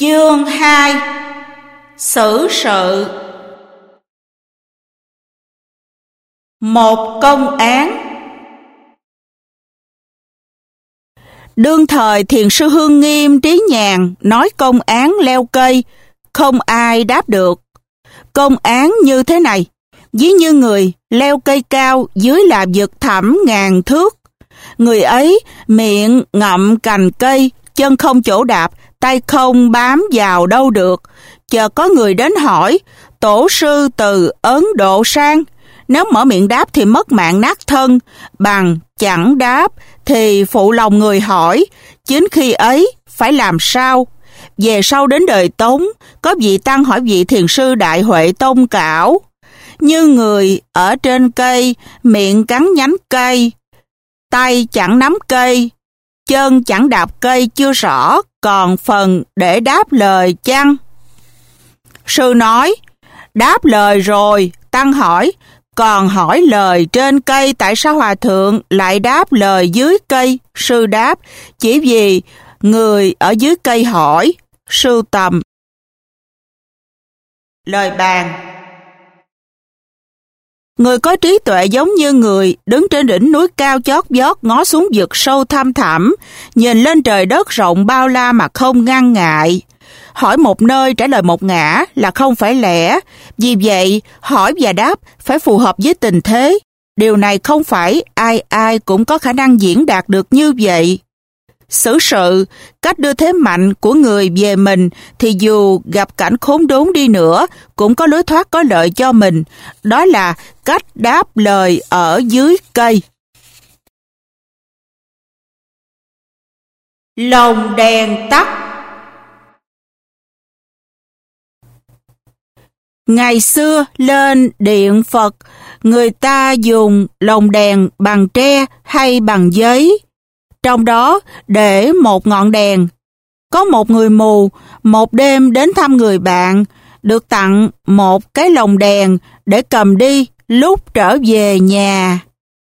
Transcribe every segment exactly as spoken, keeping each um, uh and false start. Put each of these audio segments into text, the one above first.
Chương hai. Xử sự. Một công án. Đương thời Thiền sư Hương Nghiêm Trí Nhàn nói công án leo cây, không ai đáp được. Công án như thế này: ví như người leo cây cao, dưới là vực thẳm ngàn thước. Người ấy miệng ngậm cành cây, chân không chỗ đạp, tay không bám vào đâu được. Chờ có người đến hỏi: tổ sư từ Ấn Độ sang? Nếu mở miệng đáp thì mất mạng nát thân, bằng chẳng đáp thì phụ lòng người hỏi. Chính khi ấy phải làm sao? Về sau đến đời Tống, có vị tăng hỏi vị thiền sư Đại Huệ Tông cảo: như người ở trên cây, miệng cắn nhánh cây, tay chẳng nắm cây, chân chẳng đạp cây chưa rõ, còn phần để đáp lời chăng? Sư nói: đáp lời rồi. Tăng hỏi: còn hỏi lời trên cây, tại sao hòa thượng lại đáp lời dưới cây? Sư đáp: chỉ vì người ở dưới cây hỏi. Sư tầm. Lời bàn. Người có trí tuệ giống như người đứng trên đỉnh núi cao chót vót, ngó xuống vực sâu thăm thẳm, nhìn lên trời đất rộng bao la mà không ngăn ngại. Hỏi một nơi trả lời một ngã là không phải lẽ. Vì vậy, hỏi và đáp phải phù hợp với tình thế. Điều này không phải ai ai cũng có khả năng diễn đạt được như vậy. Xử sự, cách đưa thế mạnh của người về mình, thì dù gặp cảnh khốn đốn đi nữa, cũng có lối thoát có lợi cho mình. Đó là cách đáp lời ở dưới cây. Lồng đèn tắt. Ngày xưa lên điện Phật, người ta dùng lồng đèn bằng tre hay bằng giấy. Trong đó để một ngọn đèn. Có một người mù, một đêm đến thăm người bạn, được tặng một cái lồng đèn để cầm đi lúc trở về nhà.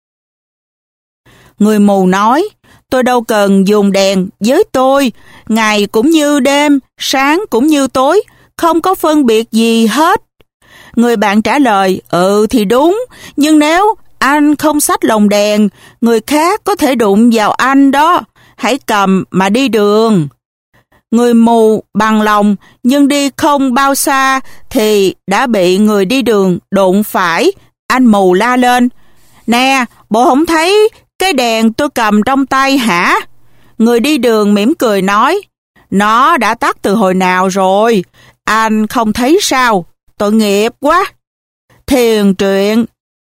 Người mù nói: tôi đâu cần dùng đèn, với tôi ngày cũng như đêm, sáng cũng như tối, không có phân biệt gì hết. Người bạn trả lời: ừ thì đúng, nhưng nếu anh không xách lồng đèn, người khác có thể đụng vào anh đó, hãy cầm mà đi đường. Người mù bằng lòng, nhưng đi không bao xa thì đã bị người đi đường đụng phải. Anh mù la lên: nè, bộ không thấy cái đèn tôi cầm trong tay hả? Người đi đường mỉm cười nói: nó đã tắt từ hồi nào rồi, anh không thấy sao? Tội nghiệp quá. Thiền truyện.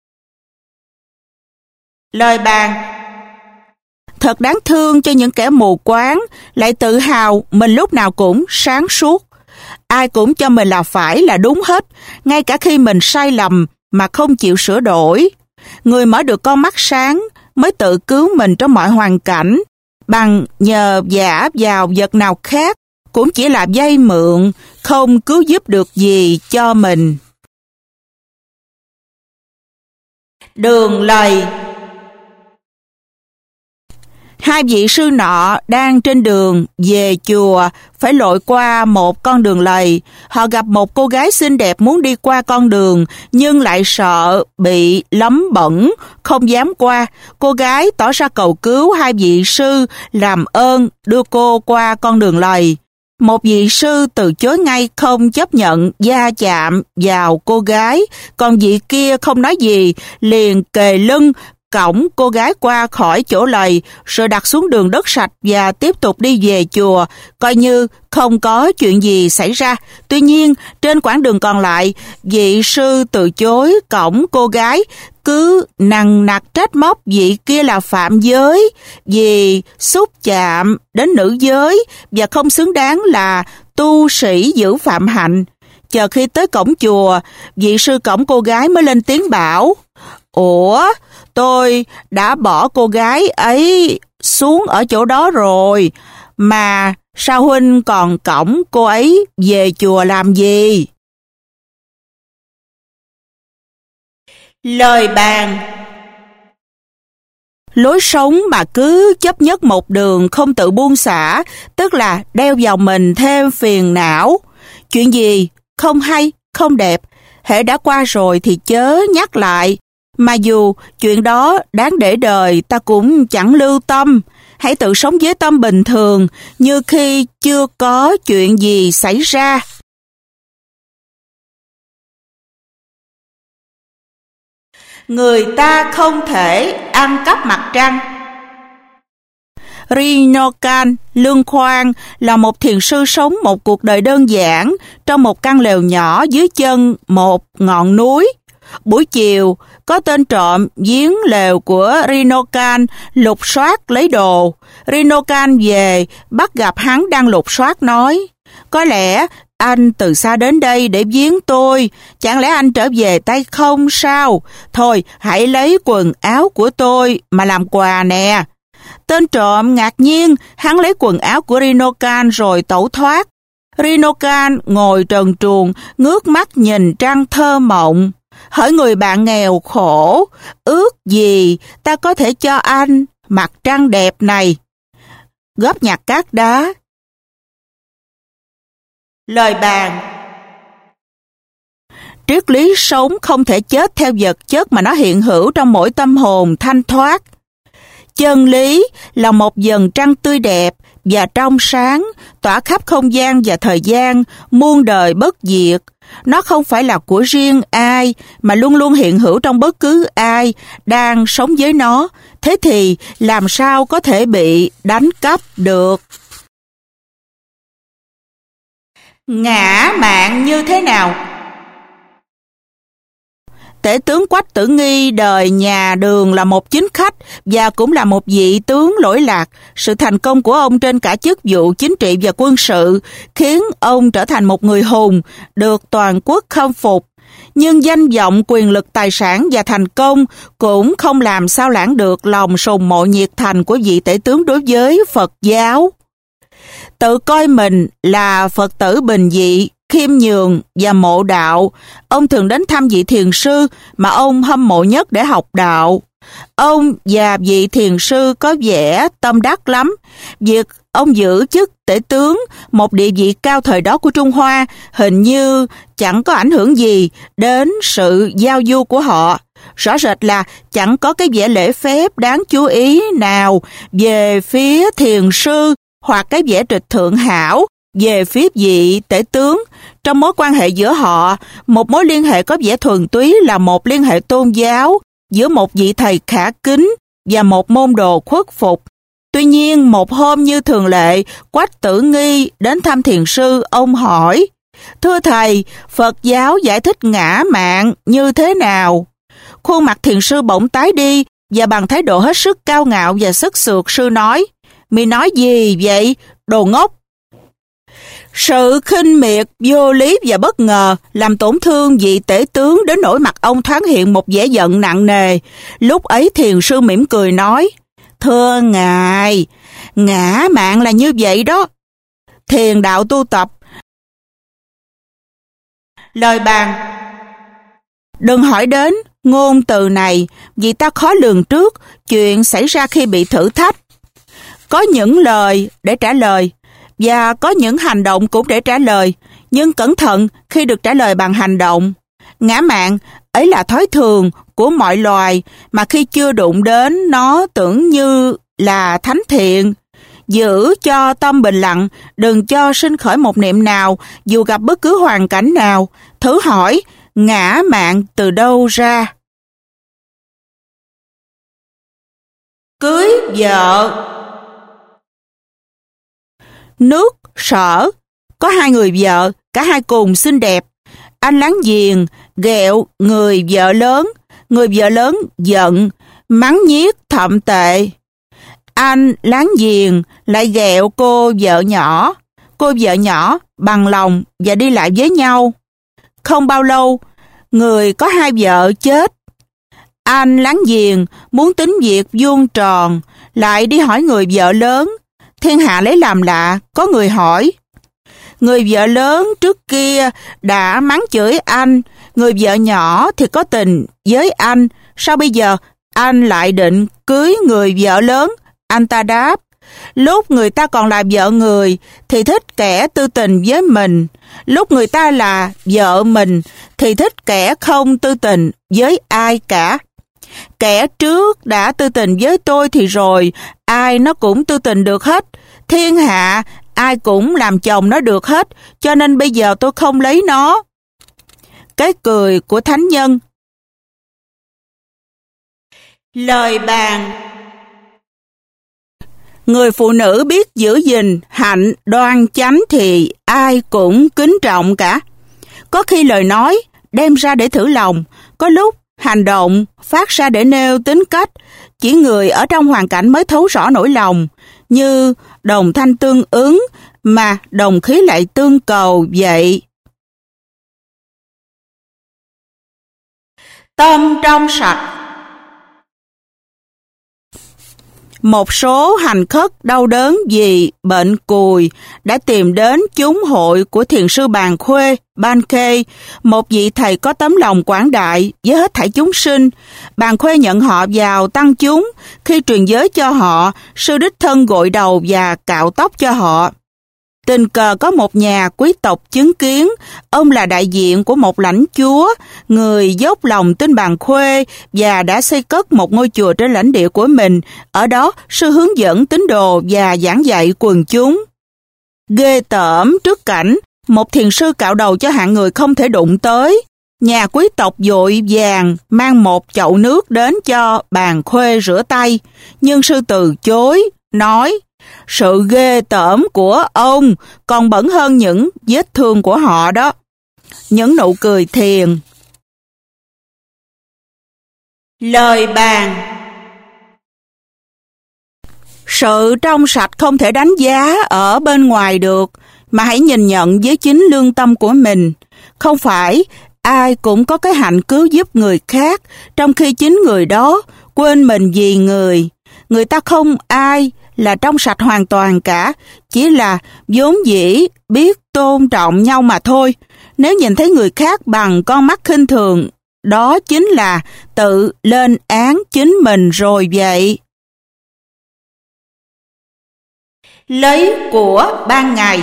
Lời bàn. Thật đáng thương cho những kẻ mù quáng, lại tự hào mình lúc nào cũng sáng suốt. Ai cũng cho mình là phải, là đúng hết, ngay cả khi mình sai lầm mà không chịu sửa đổi. Người mở được con mắt sáng mới tự cứu mình trong mọi hoàn cảnh. Bằng nhờ vả vào vật nào khác cũng chỉ là vay mượn, không cứu giúp được gì cho mình. Đường lầy. Hai vị sư nọ đang trên đường về chùa, phải lội qua một con đường lầy. Họ gặp một cô gái xinh đẹp muốn đi qua con đường, nhưng lại sợ bị lấm bẩn, không dám qua. Cô gái tỏ ra cầu cứu hai vị sư làm ơn đưa cô qua con đường lầy. Một vị sư từ chối ngay, không chấp nhận va chạm vào cô gái, còn vị kia không nói gì, liền kề lưng cõng cô gái qua khỏi chỗ lầy, rồi đặt xuống đường đất sạch và tiếp tục đi về chùa, coi như không có chuyện gì xảy ra. Tuy nhiên, trên quãng đường còn lại, vị sư từ chối cõng cô gái, cứ nằng nặc trách móc vị kia là phạm giới, vì xúc chạm đến nữ giới và không xứng đáng là tu sĩ giữ phạm hạnh. Chờ khi tới cổng chùa, vị sư cõng cô gái mới lên tiếng bảo: ủa, tôi đã bỏ cô gái ấy xuống ở chỗ đó rồi, mà sao huynh còn cõng cô ấy về chùa làm gì? Lời bàn. Lối sống mà cứ chấp nhất một đường không tự buông xả, tức là đeo vào mình thêm phiền não. Chuyện gì không hay, không đẹp, hễ đã qua rồi thì chớ nhắc lại. Mà dù chuyện đó đáng để đời, ta cũng chẳng lưu tâm. Hãy tự sống với tâm bình thường, như khi chưa có chuyện gì xảy ra. Người ta không thể ăn cắp mặt trăng. Rinokan Lương Khoan là một thiền sư sống một cuộc đời đơn giản trong một căn lều nhỏ dưới chân một ngọn núi. Buổi chiều, có tên trộm giếng lều của Rinokan lục soát lấy đồ. Rinokan về, bắt gặp hắn đang lục soát nói, có lẽ anh từ xa đến đây để giếng tôi, chẳng lẽ anh trở về tay không sao? Thôi, hãy lấy quần áo của tôi mà làm quà nè. Tên trộm ngạc nhiên, hắn lấy quần áo của Rinokan rồi tẩu thoát. Rinokan ngồi trần truồng, ngước mắt nhìn trăng thơ mộng. Hỡi người bạn nghèo khổ, ước gì ta có thể cho anh mặt trăng đẹp này. Góp nhặt cát đá. Lời bàn. Triết lý sống không thể chết theo vật chất mà nó hiện hữu trong mỗi tâm hồn thanh thoát. Chân lý là một vầng trăng tươi đẹp và trong sáng, tỏa khắp không gian và thời gian, muôn đời bất diệt. Nó không phải là của riêng ai, mà luôn luôn hiện hữu trong bất cứ ai đang sống với nó. Thế thì làm sao có thể bị đánh cắp được? Ngã mạn như thế nào? Tể tướng Quách Tử Nghi đời nhà Đường là một chính khách và cũng là một vị tướng lỗi lạc. Sự thành công của ông trên cả chức vụ chính trị và quân sự khiến ông trở thành một người hùng, được toàn quốc khâm phục. Nhưng danh vọng, quyền lực, tài sản và thành công cũng không làm sao lãng được lòng sùng mộ nhiệt thành của vị tể tướng đối với Phật giáo. Tự coi mình là Phật tử bình dị, khiêm nhường và mộ đạo, ông thường đến thăm vị thiền sư mà ông hâm mộ nhất để học đạo. Ông và vị thiền sư có vẻ tâm đắc lắm. Việc ông giữ chức tể tướng, một địa vị cao thời đó của Trung Hoa, hình như chẳng có ảnh hưởng gì đến sự giao du của họ. Rõ rệt là chẳng có cái vẻ lễ phép đáng chú ý nào về phía thiền sư hoặc cái vẻ trịch thượng hảo về phía vị tể tướng. Trong mối quan hệ giữa họ, một mối liên hệ có vẻ thuần túy là một liên hệ tôn giáo giữa một vị thầy khả kính và một môn đồ khuất phục. Tuy nhiên, một hôm như thường lệ, Quách Tử Nghi đến thăm thiền sư. Ông hỏi, thưa thầy, Phật giáo giải thích ngã mạn như thế nào? Khuôn mặt thiền sư bỗng tái đi và bằng thái độ hết sức cao ngạo và sức sượt, sư nói, mi nói gì vậy, đồ ngốc? Sự khinh miệt, vô lý và bất ngờ làm tổn thương vị tể tướng đến nỗi mặt ông thoáng hiện một vẻ giận nặng nề. Lúc ấy thiền sư mỉm cười nói, thưa ngài, ngã mạn là như vậy đó. Thiền đạo tu tập. Lời bàn. Đừng hỏi đến ngôn từ này, vì ta khó lường trước chuyện xảy ra khi bị thử thách. Có những lời để trả lời, và có những hành động cũng để trả lời, nhưng cẩn thận khi được trả lời bằng hành động. Ngã mạn ấy là thói thường của mọi loài, mà khi chưa đụng đến nó tưởng như là thánh thiện. Giữ cho tâm bình lặng, đừng cho sinh khởi một niệm nào, dù gặp bất cứ hoàn cảnh nào. Thử hỏi, ngã mạn từ đâu ra? Cưới vợ. Nước Sở có hai người vợ, cả hai cùng xinh đẹp. Anh láng giềng ghẹo người vợ lớn, người vợ lớn giận, mắng nhiếc thậm tệ. Anh láng giềng lại ghẹo cô vợ nhỏ, cô vợ nhỏ bằng lòng và đi lại với nhau. Không bao lâu, người có hai vợ chết. Anh láng giềng muốn tính việc vuông tròn, lại đi hỏi người vợ lớn. Thiên hạ lấy làm lạ, có người hỏi. Người vợ lớn trước kia đã mắng chửi anh, người vợ nhỏ thì có tình với anh, sao bây giờ anh lại định cưới người vợ lớn? Anh ta đáp, lúc người ta còn là vợ người thì thích kẻ tư tình với mình, lúc người ta là vợ mình thì thích kẻ không tư tình với ai cả. Kẻ trước đã tư tình với tôi thì rồi ai nó cũng tư tình được hết. Thiên hạ ai cũng làm chồng nó được hết, cho nên bây giờ tôi không lấy nó. Cái cười của thánh nhân. Lời bàn. Người phụ nữ biết giữ gìn hạnh đoan chánh thì ai cũng kính trọng cả. Có khi lời nói đem ra để thử lòng, có lúc hành động phát ra để nêu tính cách. Chỉ người ở trong hoàn cảnh mới thấu rõ nỗi lòng, như đồng thanh tương ứng mà đồng khí lại tương cầu vậy. Tâm trong sạch. Một số hành khất đau đớn vì bệnh cùi đã tìm đến chúng hội của thiền sư Bàn Khuê, Ban Khê, một vị thầy có tấm lòng quảng đại với hết thảy chúng sinh. Bàn Khuê nhận họ vào tăng chúng, khi truyền giới cho họ, sư đích thân gội đầu và cạo tóc cho họ. Tình cờ có một nhà quý tộc chứng kiến, ông là đại diện của một lãnh chúa, người dốc lòng tin Bàn Khuê và đã xây cất một ngôi chùa trên lãnh địa của mình. Ở đó, sư hướng dẫn tín đồ và giảng dạy quần chúng. Ghê tởm trước cảnh, một thiền sư cạo đầu cho hạng người không thể đụng tới. Nhà quý tộc vội vàng mang một chậu nước đến cho Bàn Khuê rửa tay, nhưng sư từ chối, nói: sự ghê tởm của ông còn bẩn hơn những vết thương của họ đó. Những nụ cười thiền. Lời bàn. Sự trong sạch không thể đánh giá ở bên ngoài được, mà hãy nhìn nhận với chính lương tâm của mình. Không phải ai cũng có cái hạnh cứu giúp người khác, trong khi chính người đó quên mình vì người. Người ta không ai là trong sạch hoàn toàn cả, chỉ là vốn dĩ biết tôn trọng nhau mà thôi. Nếu nhìn thấy người khác bằng con mắt khinh thường, đó chính là tự lên án chính mình rồi vậy. Lấy của ban ngày.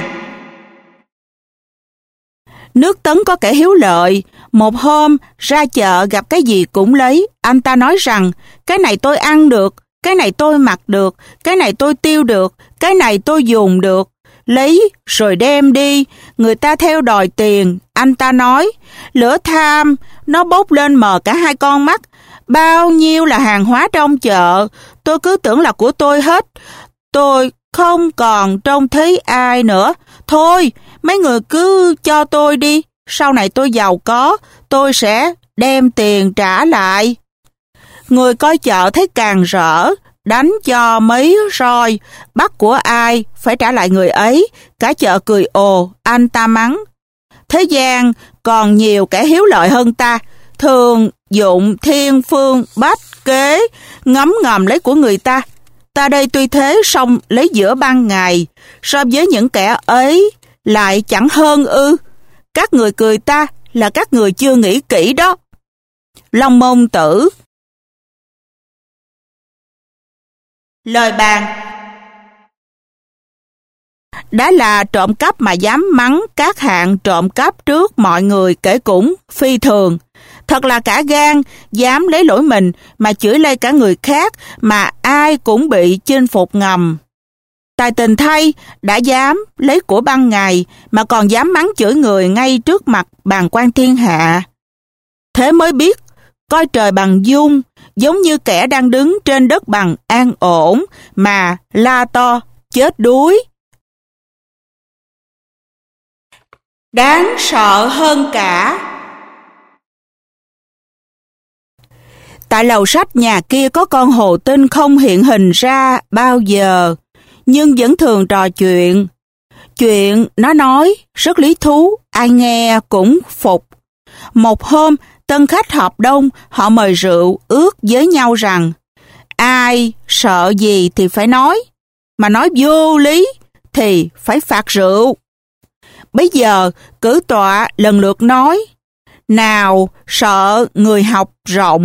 Nước Tấn có kẻ hiếu lợi, một hôm ra chợ gặp cái gì cũng lấy. Anh ta nói rằng, cái này tôi ăn được, cái này tôi mặc được, cái này tôi tiêu được, cái này tôi dùng được. Lấy rồi đem đi, người ta theo đòi tiền. Anh ta nói, lửa tham, nó bốc lên mờ cả hai con mắt. Bao nhiêu là hàng hóa trong chợ, tôi cứ tưởng là của tôi hết. Tôi không còn trông thấy ai nữa. Thôi, mấy người cứ cho tôi đi, sau này tôi giàu có, tôi sẽ đem tiền trả lại. Người coi chợ thấy càng rỡ, đánh cho mấy roi, bắt của ai phải trả lại người ấy. Cả chợ cười ồ, anh ta mắng. Thế gian còn nhiều kẻ hiếu lợi hơn ta, thường dụng thiên phương bách kế, ngấm ngầm lấy của người ta. Ta đây tuy thế song lấy giữa ban ngày, so với những kẻ ấy lại chẳng hơn ư. Các người cười ta là các người chưa nghĩ kỹ đó. Long Môn Tử. Lời bàn. Đã là trộm cắp mà dám mắng các hạng trộm cắp trước mọi người kể cũng phi thường. Thật là cả gan, dám lấy lỗi mình mà chửi lây cả người khác, mà ai cũng bị chinh phục ngầm. Tài tình thay, đã dám lấy của ban ngày mà còn dám mắng chửi người ngay trước mặt bàng quan thiên hạ. Thế mới biết, coi trời bằng dung, giống như kẻ đang đứng trên đất bằng an ổn mà la to chết đuối. Đáng sợ hơn cả. Tại lầu sách nhà kia có con hồ tinh không hiện hình ra bao giờ, nhưng vẫn thường trò chuyện. Chuyện nó nói rất lý thú, ai nghe cũng phục. Một hôm, tân khách họp đông, họ mời rượu, ước với nhau rằng ai sợ gì thì phải nói, mà nói vô lý thì phải phạt rượu. Bây giờ, cử tọa lần lượt nói, nào sợ người học rộng,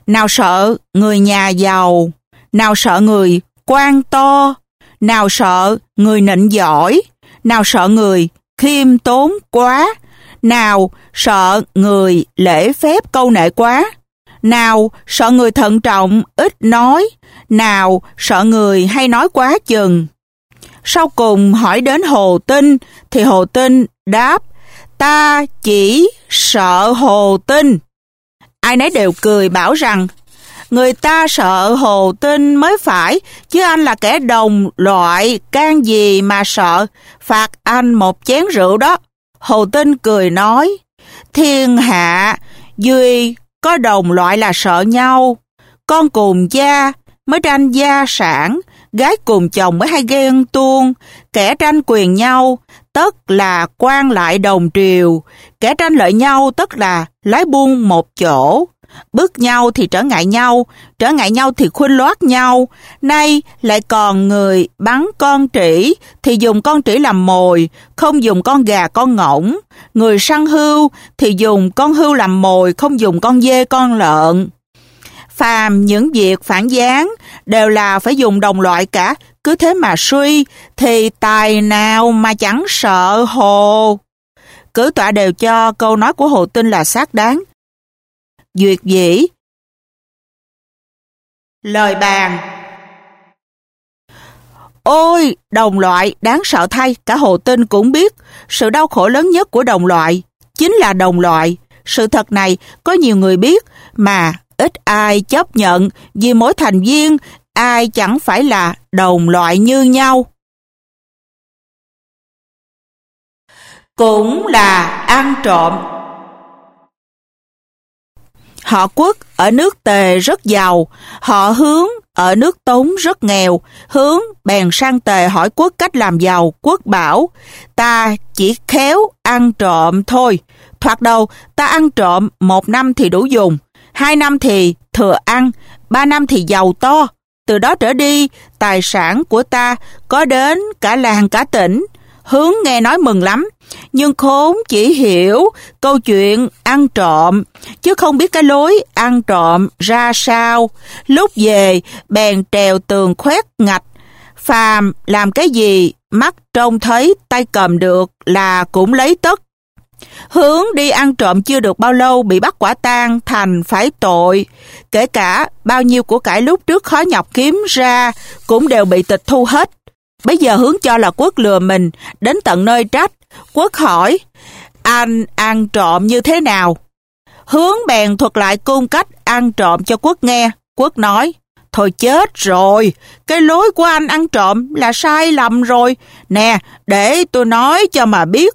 nào sợ người nhà giàu, nào sợ người quan to, nào sợ người nịnh giỏi, nào sợ người khiêm tốn quá, nào sợ người lễ phép câu nệ quá, nào sợ người thận trọng ít nói, nào sợ người hay nói quá chừng. Sau cùng hỏi đến Hồ Tinh thì Hồ Tinh đáp: ta chỉ sợ Hồ Tinh. Ai nấy đều cười bảo rằng người ta sợ Hồ Tinh mới phải, chứ anh là kẻ đồng loại, can gì mà sợ, phạt anh một chén rượu đó. Hồ Tinh cười nói: thiên hạ duy có đồng loại là sợ nhau, con cùng cha mới tranh gia sản, gái cùng chồng mới hay ghen tuông, kẻ tranh quyền nhau tất là quan lại đồng triều, kẻ tranh lợi nhau tất là lái buôn một chỗ. Bức nhau thì trở ngại nhau, trở ngại nhau thì khuynh loát nhau. Nay lại còn người bắn con trĩ thì dùng con trĩ làm mồi, không dùng con gà con ngỗng. Người săn hươu thì dùng con hươu làm mồi, không dùng con dê con lợn. Phàm những việc phản gián đều là phải dùng đồng loại cả, cứ thế mà suy thì tài nào mà chẳng sợ Hồ. Cử tọa đều cho câu nói của Hồ Tinh là xác đáng. Duyệt dĩ. Lời bàn. Ôi, đồng loại đáng sợ thay, cả Hồ Tinh cũng biết sự đau khổ lớn nhất của đồng loại chính là đồng loại. Sự thật này có nhiều người biết mà ít ai chấp nhận, vì mỗi thành viên ai chẳng phải là đồng loại như nhau. Cũng là ăn trộm. Họ Quốc ở nước Tề rất giàu, họ Hướng ở nước Tống rất nghèo. Hướng bèn sang Tề hỏi Quốc cách làm giàu. Quốc bảo: ta chỉ khéo ăn trộm thôi. Thoạt đầu ta ăn trộm một năm thì đủ dùng, hai năm thì thừa ăn, ba năm thì giàu to. Từ đó trở đi, tài sản của ta có đến cả làng cả tỉnh. Hướng nghe nói mừng lắm, nhưng khốn chỉ hiểu câu chuyện ăn trộm, chứ không biết cái lối ăn trộm ra sao. Lúc về, bèn trèo tường khoét ngạch. Phàm làm cái gì mắt trông thấy, tay cầm được là cũng lấy tất. Hướng đi ăn trộm chưa được bao lâu bị bắt quả tang, thành phải tội. Kể cả bao nhiêu của cải lúc trước khó nhọc kiếm ra cũng đều bị tịch thu hết. Bây giờ Hướng cho là Quốc lừa mình, đến tận nơi trách. Quốc hỏi: anh ăn trộm như thế nào? Hướng bèn thuật lại cung cách ăn trộm cho Quốc nghe. Quốc nói: thôi chết rồi, cái lối của anh ăn trộm là sai lầm rồi. Nè, để tôi nói cho mà biết.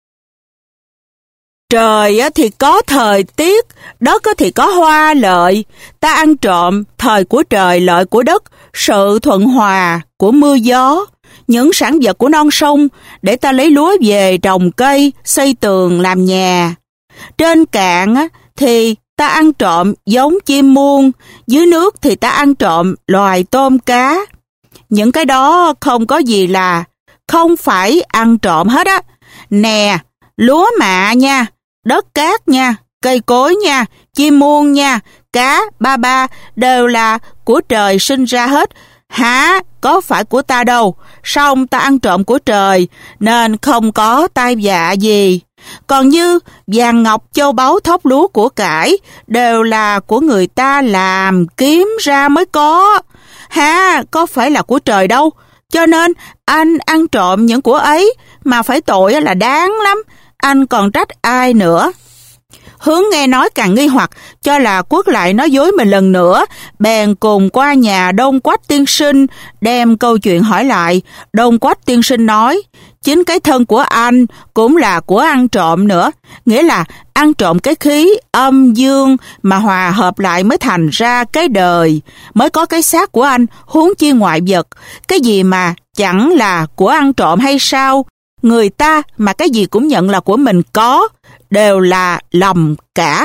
Trời thì có thời tiết, đất thì có hoa lợi. Ta ăn trộm thời của trời, lợi của đất, sự thuận hòa của mưa gió, những sản vật của non sông, để ta lấy lúa về trồng cây, xây tường làm nhà. Trên cạn thì ta ăn trộm giống chim muông, dưới nước thì ta ăn trộm loài tôm cá. Những cái đó không có gì là không phải ăn trộm hết á. Nè, lúa mạ nha, đất cát nha, cây cối nha, chim muông nha, cá, ba ba đều là của trời sinh ra hết. Hả, có phải của ta đâu, song ta ăn trộm của trời, nên không có tai vạ gì. Còn như vàng ngọc châu báu thóc lúa của cải, đều là của người ta làm kiếm ra mới có. Hả, có phải là của trời đâu, cho nên anh ăn trộm những của ấy, mà phải tội là đáng lắm, anh còn trách ai nữa. Hướng nghe nói càng nghi hoặc, cho là Quốc lại nói dối mình lần nữa, bèn cùng qua nhà Đông Quách tiên sinh, đem câu chuyện hỏi lại. Đông Quách tiên sinh nói: chính cái thân của anh cũng là của ăn trộm nữa, nghĩa là ăn trộm cái khí âm dương mà hòa hợp lại mới thành ra cái đời, mới có cái xác của anh, huống chi ngoại vật. Cái gì mà chẳng là của ăn trộm hay sao? Người ta mà cái gì cũng nhận là của mình có, đều là lầm cả.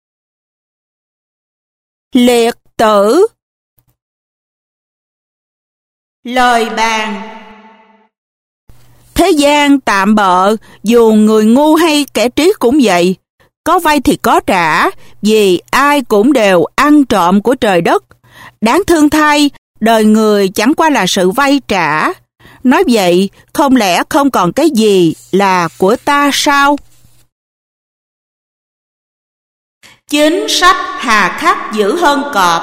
Liệt tử. Lời bàn. Thế gian tạm bợ, dù người ngu hay kẻ trí cũng vậy. có vay thì có trả, vì ai cũng đều ăn trộm của trời đất. Đáng thương thay, đời người chẳng qua là sự vay trả. Nói vậy, không lẽ không còn cái gì là của ta sao? Chính sách hà khắc dữ hơn cọp.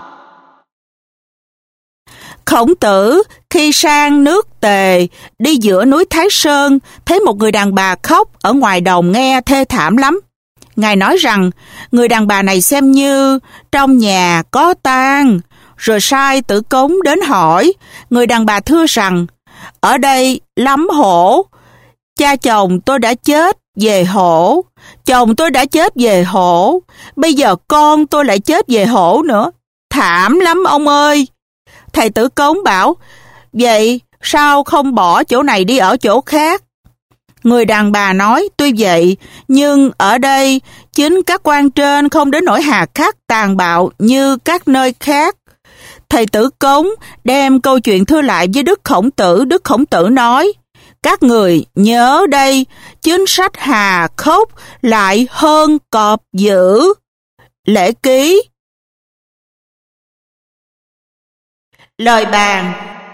Khổng Tử khi sang nước Tề, đi giữa núi Thái Sơn, thấy một người đàn bà khóc ở ngoài đồng nghe thê thảm lắm. Ngài nói rằng, người đàn bà này xem như trong nhà có tang, rồi sai Tử Cống đến hỏi. Người đàn bà thưa rằng, ở đây lắm hổ, cha chồng tôi đã chết về hổ, chồng tôi đã chết về hổ, bây giờ con tôi lại chết về hổ nữa. Thảm lắm ông ơi! Thầy Tử Cống bảo, vậy sao không bỏ chỗ này đi ở chỗ khác? Người đàn bà nói, tuy vậy, nhưng ở đây chính các quan trên không đến nỗi hà khắc tàn bạo như các nơi khác. Thầy Tử Cống đem câu chuyện thưa lại với Đức Khổng Tử. Đức Khổng Tử nói, các người nhớ đây, chính sách hà khốc lại hơn cọp dữ. Lễ ký. Lời bàn.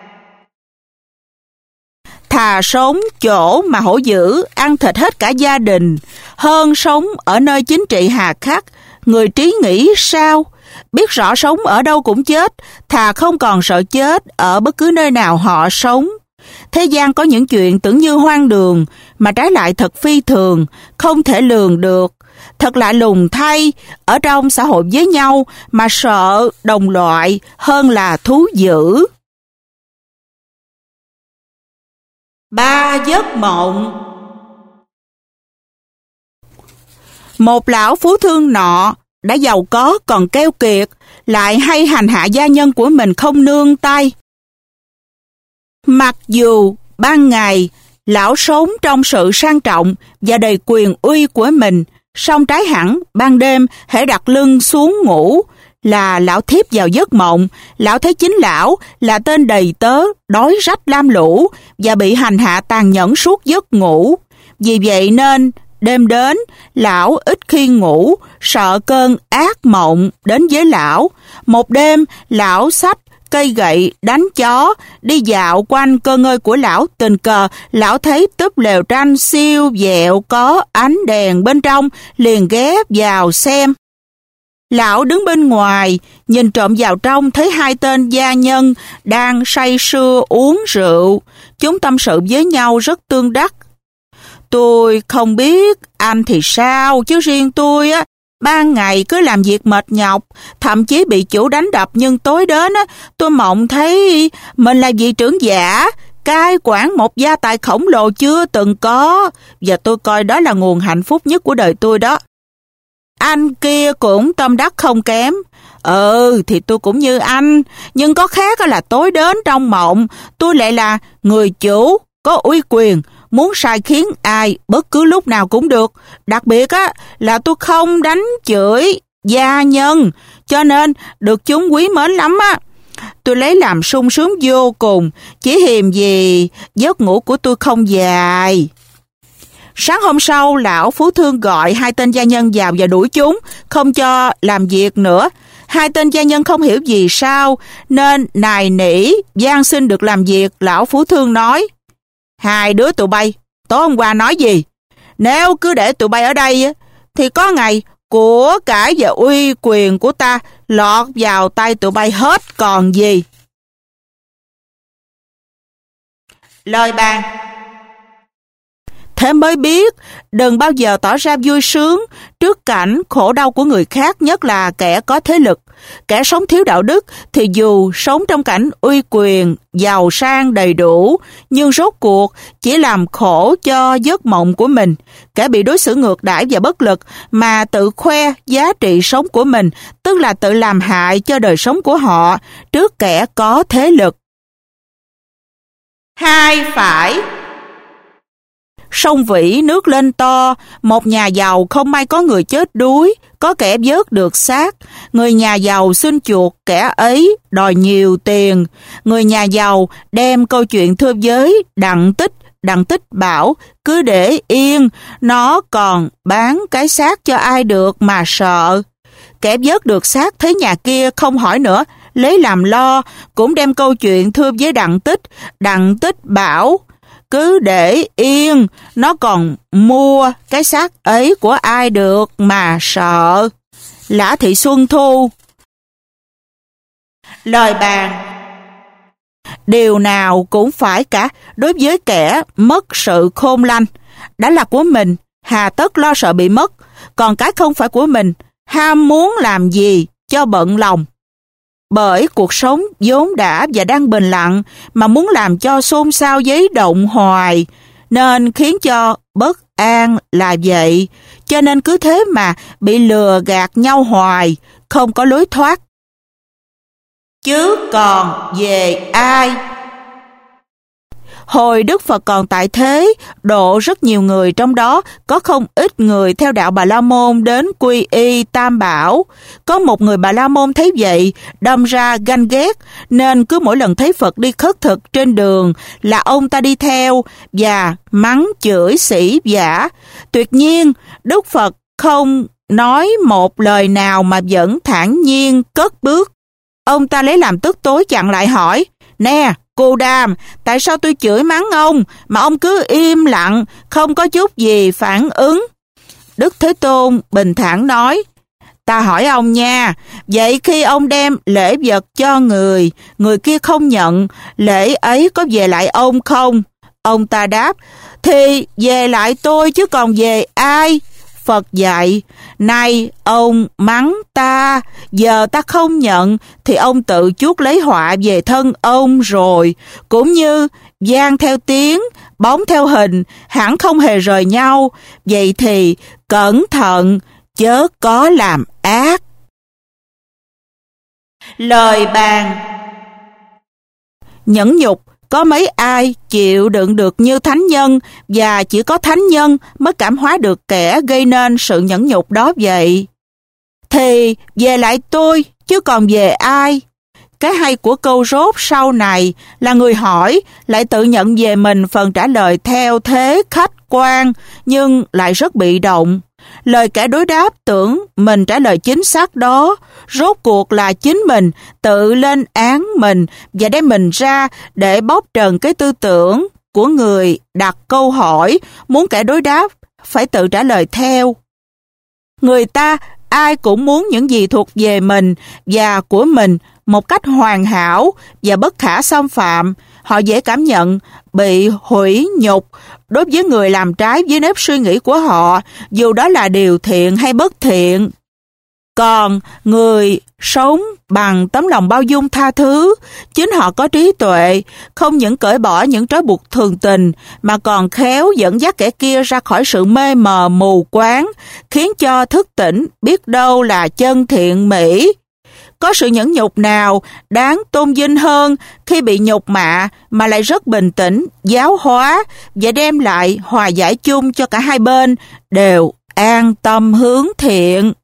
Thà sống chỗ mà hổ dữ ăn thịt hết cả gia đình, hơn sống ở nơi chính trị hà khắc. Người trí nghĩ sao? Biết rõ sống ở đâu cũng chết, thà không còn sợ chết ở bất cứ nơi nào họ sống. Thế gian có những chuyện tưởng như hoang đường, mà trái lại thật phi thường, không thể lường được. Thật lạ lùng thay, ở trong xã hội với nhau mà sợ đồng loại hơn là thú dữ. Ba giấc mộng. Một lão phú thương nọ đã giàu có còn keo kiệt, lại hay hành hạ gia nhân của mình không nương tay. Mặc dù ban ngày lão sống trong sự sang trọng và đầy quyền uy của mình, song trái hẳn ban đêm hễ đặt lưng xuống ngủ là lão thiếp vào giấc mộng. Lão thấy chính lão là tên đầy tớ đói rách lam lũ và bị hành hạ tàn nhẫn suốt giấc ngủ. Vì vậy nên đêm đến lão ít khi ngủ, sợ cơn ác mộng đến với lão. Một đêm lão xách cây gậy đánh chó đi dạo quanh cơ ngơi của lão, tình cờ lão thấy túp lều tranh siêu vẹo có ánh đèn bên trong, liền ghé vào xem. Lão đứng bên ngoài nhìn trộm vào trong, thấy hai tên gia nhân đang say sưa uống rượu. Chúng tâm sự với nhau rất tương đắc. Tôi không biết anh thì sao, chứ riêng tôi á, ban ngày cứ làm việc mệt nhọc, thậm chí bị chủ đánh đập, nhưng tối đến á, tôi mộng thấy mình là vị trưởng giả, cai quản một gia tài khổng lồ chưa từng có, và tôi coi đó là nguồn hạnh phúc nhất của đời tôi đó. Anh kia cũng tâm đắc không kém. Ừ, thì tôi cũng như anh, nhưng có khác là tối đến trong mộng, tôi lại là người chủ, có uy quyền, muốn sai khiến ai bất cứ lúc nào cũng được. Đặc biệt á là tôi không đánh chửi gia nhân, cho nên được chúng quý mến lắm á. Tôi lấy làm sung sướng vô cùng, chỉ hiềm gì giấc ngủ của tôi không dài. Sáng hôm sau, lão phú thương gọi hai tên gia nhân vào và đuổi chúng, không cho làm việc nữa. Hai tên gia nhân không hiểu vì sao, nên nài nỉ, van xin được làm việc. Lão phú thương nói, hai đứa tụi bay, tối hôm qua nói gì? Nếu cứ để tụi bay ở đây, thì có ngày của cải và uy quyền của ta lọt vào tay tụi bay hết còn gì. Lời bàn. Thế mới biết, đừng bao giờ tỏ ra vui sướng trước cảnh khổ đau của người khác, nhất là kẻ có thế lực. Kẻ sống thiếu đạo đức thì dù sống trong cảnh uy quyền, giàu sang đầy đủ, nhưng rốt cuộc chỉ làm khổ cho giấc mộng của mình. Kẻ bị đối xử ngược đãi và bất lực mà tự khoe giá trị sống của mình, tức là tự làm hại cho đời sống của họ trước kẻ có thế lực. Hai phải. Sông Vĩ nước lên to, một nhà giàu không may có người chết đuối, có kẻ vớt được xác. Người nhà giàu xin chuộc kẻ ấy, đòi nhiều tiền. Người nhà giàu đem câu chuyện thưa với Đặng Tích Đặng Tích bảo cứ để yên, nó còn bán cái xác cho ai được mà sợ. Kẻ vớt được xác thấy nhà kia không hỏi nữa, lấy làm lo, cũng đem câu chuyện thưa với Đặng Tích. Đặng Tích bảo cứ để yên, nó còn mua cái xác ấy của ai được mà sợ. Lã Thị Xuân Thu. Lời bàn. Điều nào cũng phải cả đối với kẻ mất sự khôn lanh. Đã là của mình, hà tất lo sợ bị mất, còn cái không phải của mình, ham muốn làm gì cho bận lòng. Bởi cuộc sống vốn đã và đang bình lặng mà muốn làm cho xôn xao giấy động hoài, nên khiến cho bất an là vậy. Cho nên cứ thế mà bị lừa gạt nhau hoài, không có lối thoát. Chứ còn về ai? Hồi Đức Phật còn tại thế, độ rất nhiều người, trong đó có không ít người theo đạo Bà La Môn đến quy y Tam Bảo. Có một người Bà La Môn thấy vậy, đâm ra ganh ghét, nên cứ mỗi lần thấy Phật đi khất thực trên đường là ông ta đi theo và mắng chửi sỉ vả. Tuyệt nhiên, Đức Phật không nói một lời nào mà vẫn thản nhiên cất bước. Ông ta lấy làm tức tối chặn lại hỏi: Nè, cô Đàm, tại sao tôi chửi mắng ông mà ông cứ im lặng, không có chút gì phản ứng? Đức Thế Tôn bình thản nói: Ta hỏi ông nha, vậy khi ông đem lễ vật cho người, người kia không nhận, lễ ấy có về lại ông không? Ông ta đáp: Thì về lại tôi chứ còn về ai? Phật dạy: Này ông mắng ta, giờ ta không nhận thì ông tự chuốc lấy họa về thân ông rồi. Cũng như vang theo tiếng, bóng theo hình, hẳn không hề rời nhau. Vậy thì cẩn thận, chớ có làm ác. Lời bàn. Nhẫn nhục có mấy ai chịu đựng được như thánh nhân, và chỉ có thánh nhân mới cảm hóa được kẻ gây nên sự nhẫn nhục đó vậy. Thì về lại tôi, chứ còn về ai? Cái hay của câu rốt sau này là người hỏi lại tự nhận về mình phần trả lời theo thế khách quan, nhưng lại rất bị động. Lời kẻ đối đáp tưởng mình trả lời chính xác đó, rốt cuộc là chính mình tự lên án mình và đem mình ra để bóc trần cái tư tưởng của người đặt câu hỏi, muốn kẻ đối đáp phải tự trả lời theo. Người ta ai cũng muốn những gì thuộc về mình và của mình một cách hoàn hảo và bất khả xâm phạm. Họ dễ cảm nhận bị hủy nhục đối với người làm trái với nếp suy nghĩ của họ, dù đó là điều thiện hay bất thiện. Còn người sống bằng tấm lòng bao dung tha thứ, chính họ có trí tuệ, không những cởi bỏ những trói buộc thường tình, mà còn khéo dẫn dắt kẻ kia ra khỏi sự mê mờ mù quáng, khiến cho thức tỉnh biết đâu là chân thiện mỹ. Có sự nhẫn nhục nào đáng tôn vinh hơn khi bị nhục mạ mà lại rất bình tĩnh, giáo hóa và đem lại hòa giải chung cho cả hai bên đều an tâm hướng thiện.